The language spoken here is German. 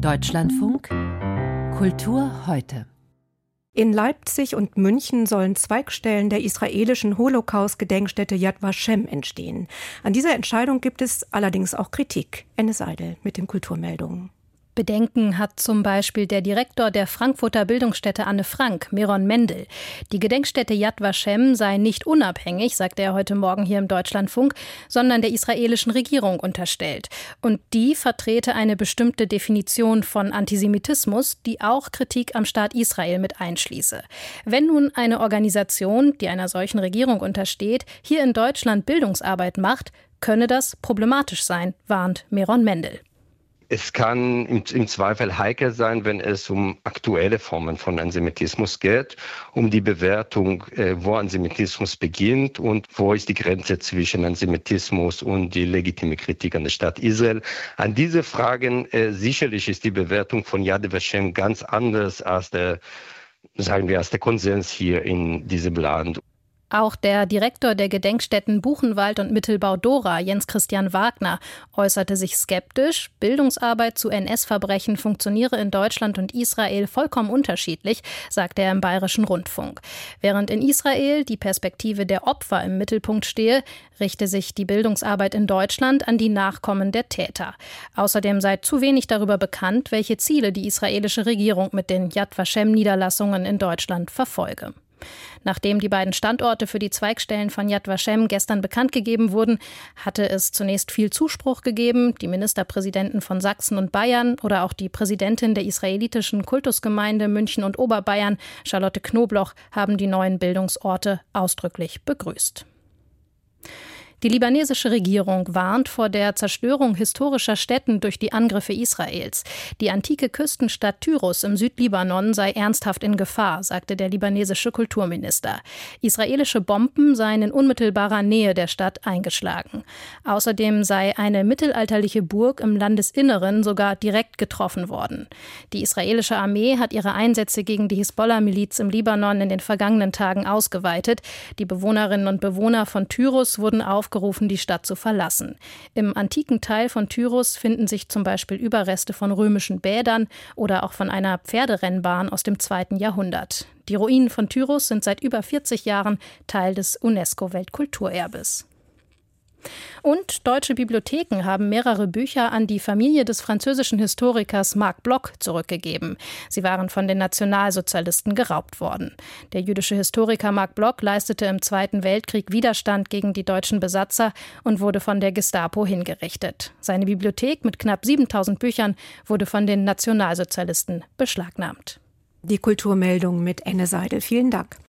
Deutschlandfunk Kultur heute. In Leipzig und München sollen Zweigstellen der israelischen Holocaust-Gedenkstätte Yad Vashem entstehen. An dieser Entscheidung gibt es allerdings auch Kritik. Enne Seidel mit den Kulturmeldungen. Bedenken hat zum Beispiel der Direktor der Frankfurter Bildungsstätte Anne Frank, Meron Mendel. Die Gedenkstätte Yad Vashem sei nicht unabhängig, sagte er heute Morgen hier im Deutschlandfunk, sondern der israelischen Regierung unterstellt. Und die vertrete eine bestimmte Definition von Antisemitismus, die auch Kritik am Staat Israel mit einschließe. Wenn nun eine Organisation, die einer solchen Regierung untersteht, hier in Deutschland Bildungsarbeit macht, könne das problematisch sein, warnt Meron Mendel. Es kann im Zweifel heikel sein, wenn es um aktuelle Formen von Antisemitismus geht, um die Bewertung, wo Antisemitismus beginnt und wo ist die Grenze zwischen Antisemitismus und die legitime Kritik an der Staat Israel. An diese Fragen sicherlich ist die Bewertung von Yad Vashem ganz anders als der Konsens hier in diesem Land. Auch der Direktor der Gedenkstätten Buchenwald und Mittelbau-Dora, Jens Christian Wagner, äußerte sich skeptisch. Bildungsarbeit zu NS-Verbrechen funktioniere in Deutschland und Israel vollkommen unterschiedlich, sagte er im Bayerischen Rundfunk. Während in Israel die Perspektive der Opfer im Mittelpunkt stehe, richte sich die Bildungsarbeit in Deutschland an die Nachkommen der Täter. Außerdem sei zu wenig darüber bekannt, welche Ziele die israelische Regierung mit den Yad Vashem-Niederlassungen in Deutschland verfolge. Nachdem die beiden Standorte für die Zweigstellen von Yad Vashem gestern bekannt gegeben wurden, hatte es zunächst viel Zuspruch gegeben. Die Ministerpräsidenten von Sachsen und Bayern oder auch die Präsidentin der israelitischen Kultusgemeinde München und Oberbayern, Charlotte Knobloch, haben die neuen Bildungsorte ausdrücklich begrüßt. Die libanesische Regierung warnt vor der Zerstörung historischer Stätten durch die Angriffe Israels. Die antike Küstenstadt Tyros im Südlibanon sei ernsthaft in Gefahr, sagte der libanesische Kulturminister. Israelische Bomben seien in unmittelbarer Nähe der Stadt eingeschlagen. Außerdem sei eine mittelalterliche Burg im Landesinneren sogar direkt getroffen worden. Die israelische Armee hat ihre Einsätze gegen die Hisbollah-Miliz im Libanon in den vergangenen Tagen ausgeweitet. Die Bewohnerinnen und Bewohner von Tyros wurden aufgerufen, die Stadt zu verlassen. Im antiken Teil von Tyros finden sich zum Beispiel Überreste von römischen Bädern oder auch von einer Pferderennbahn aus dem 2. Jahrhundert. Die Ruinen von Tyros sind seit über 40 Jahren Teil des UNESCO-Weltkulturerbes. Und deutsche Bibliotheken haben mehrere Bücher an die Familie des französischen Historikers Marc Bloch zurückgegeben. Sie waren von den Nationalsozialisten geraubt worden. Der jüdische Historiker Marc Bloch leistete im Zweiten Weltkrieg Widerstand gegen die deutschen Besatzer und wurde von der Gestapo hingerichtet. Seine Bibliothek mit knapp 7.000 Büchern wurde von den Nationalsozialisten beschlagnahmt. Die Kulturmeldung mit Enne Seidel. Vielen Dank.